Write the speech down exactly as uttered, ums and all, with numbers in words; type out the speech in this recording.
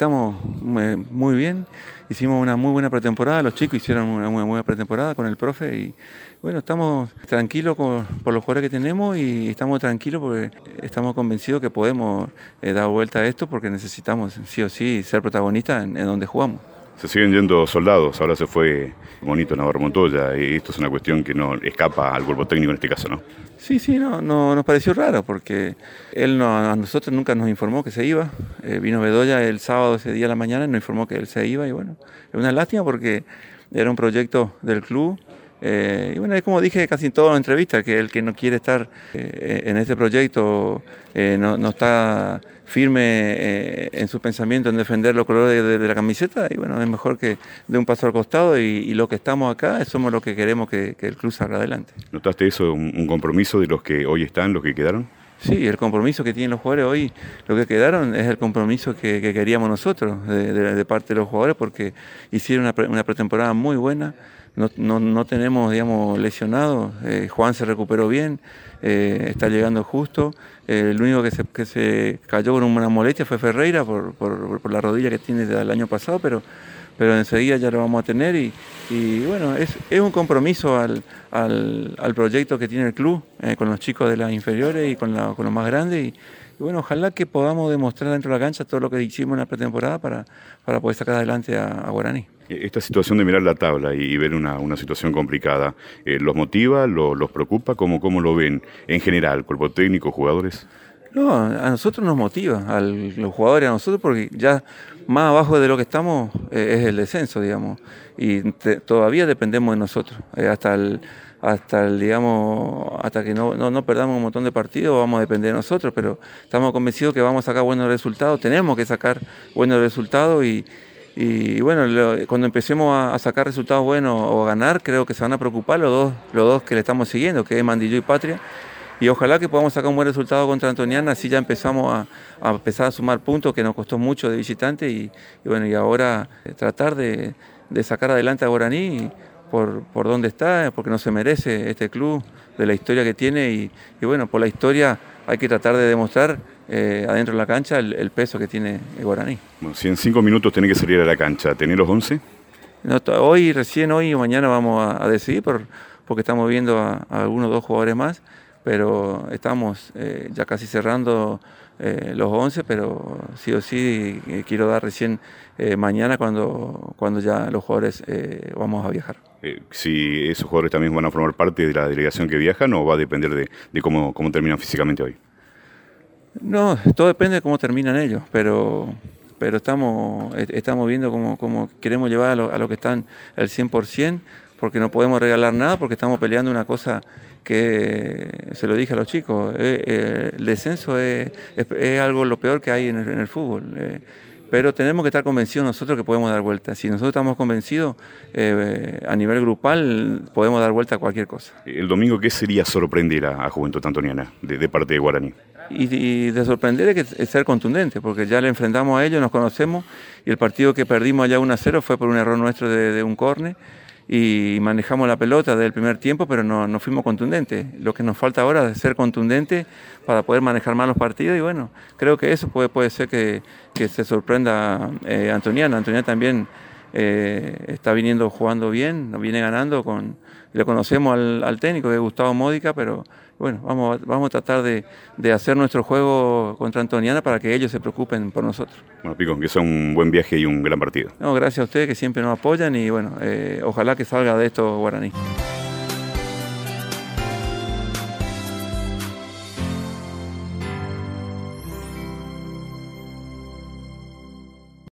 estamos muy bien, hicimos una muy buena pretemporada, los chicos hicieron una muy buena pretemporada con el profe y bueno, estamos tranquilos por, por los jugadores que tenemos y estamos tranquilos porque estamos convencidos que podemos eh, dar vuelta a esto porque necesitamos sí o sí ser protagonistas en, en donde jugamos. Se siguen yendo soldados, ahora se fue Monito Navarro Montoya y esto es una cuestión que no escapa al cuerpo técnico en este caso, ¿no? Sí, sí, no, no nos pareció raro porque él no, a nosotros nunca nos informó que se iba. Eh, vino Bedoya el sábado ese día a la mañana y nos informó que él se iba y bueno, es una lástima porque era un proyecto del club. Eh, y bueno, es como dije casi en toda la entrevista, que el que no quiere estar eh, en este proyecto eh, no, no está firme eh, en su pensamiento en defender los colores de, de la camiseta y bueno, es mejor que dé un paso al costado y, y los que estamos acá somos los que queremos que, que el club salga adelante. ¿Notaste eso, un, un compromiso de los que hoy están, los que quedaron? Sí, el compromiso que tienen los jugadores hoy, lo que quedaron es el compromiso que, que queríamos nosotros de, de, de parte de los jugadores porque hicieron una, pre, una pretemporada muy buena. No, no, no tenemos, digamos, lesionados. Eh, Juan se recuperó bien, eh, está llegando justo. Eh, el único que se, que se cayó con una molestia fue Ferreira por, por, por la rodilla que tiene desde el año pasado, pero, pero enseguida ya lo vamos a tener. Y, y bueno, es, es un compromiso al, al, al proyecto que tiene el club eh, con los chicos de las inferiores y con, la, con los más grandes. Y, y bueno, ojalá que podamos demostrar dentro de la cancha todo lo que hicimos en la pretemporada para, para poder sacar adelante a, a Guaraní. Esta situación de mirar la tabla y ver una, una situación complicada, eh, ¿los motiva, lo, los preocupa? ¿Cómo, ¿Cómo lo ven en general, cuerpo técnico, jugadores? No, a nosotros nos motiva, a los jugadores, a nosotros, porque ya más abajo de lo que estamos eh, es el descenso, digamos, y te, todavía dependemos de nosotros, eh, hasta el, hasta el, digamos, hasta que no, no, no perdamos un montón de partidos vamos a depender de nosotros, pero estamos convencidos que vamos a sacar buenos resultados, tenemos que sacar buenos resultados y Y bueno, lo, cuando empecemos a, a sacar resultados buenos o a ganar, creo que se van a preocupar los dos, los dos que le estamos siguiendo, que es Mandillú y Patria. Y ojalá que podamos sacar un buen resultado contra Antoniana, así ya empezamos a, a empezar a sumar puntos que nos costó mucho de visitante. Y, y bueno, y ahora eh, tratar de, de sacar adelante a Guaraní por, por donde está, porque no se merece este club de la historia que tiene. Y, y bueno, por la historia hay que tratar de demostrar eh, adentro de la cancha el, el peso que tiene el Guaraní. Bueno, si en cinco minutos tenés que salir a la cancha, ¿tenés los once? No, hoy, recién hoy o mañana vamos a, a decidir por, porque estamos viendo a, a algunos dos jugadores más, pero estamos eh, ya casi cerrando eh, los once, pero sí o sí eh, quiero dar recién eh, mañana cuando, cuando ya los jugadores eh, vamos a viajar. Eh, si esos jugadores también van a formar parte de la delegación que viajan o va a depender de, de cómo, cómo terminan físicamente hoy. No, todo depende de cómo terminan ellos, pero, pero estamos, estamos viendo cómo, cómo queremos llevar a lo, a lo que están al cien por ciento, porque no podemos regalar nada, porque estamos peleando una cosa que, se lo dije a los chicos, eh, eh, el descenso es, es, es algo lo peor que hay en el, en el fútbol. Eh, Pero tenemos que estar convencidos nosotros que podemos dar vuelta. Si nosotros estamos convencidos, eh, a nivel grupal, podemos dar vuelta a cualquier cosa. El domingo, ¿qué sería sorprender a, a Juventud Antoniana de, de parte de Guaraní? Y, y de sorprender es, que, es ser contundente, porque ya le enfrentamos a ellos, nos conocemos, y el partido que perdimos allá uno a cero fue por un error nuestro de, de un córner, y manejamos la pelota desde el primer tiempo, pero no, no fuimos contundentes. Lo que nos falta ahora es ser contundentes para poder manejar más los partidos y bueno, creo que eso puede, puede ser que, que se sorprenda eh, Antoniana. Antoniana también eh, está viniendo jugando bien, nos viene ganando, con, le conocemos al, al técnico que es Gustavo Módica, pero bueno, vamos, vamos a tratar de, de hacer nuestro juego contra Antoniana para que ellos se preocupen por nosotros. Bueno, Pico, que sea un buen viaje y un gran partido. No, gracias a ustedes que siempre nos apoyan y bueno, eh, ojalá que salga de esto Guaraní.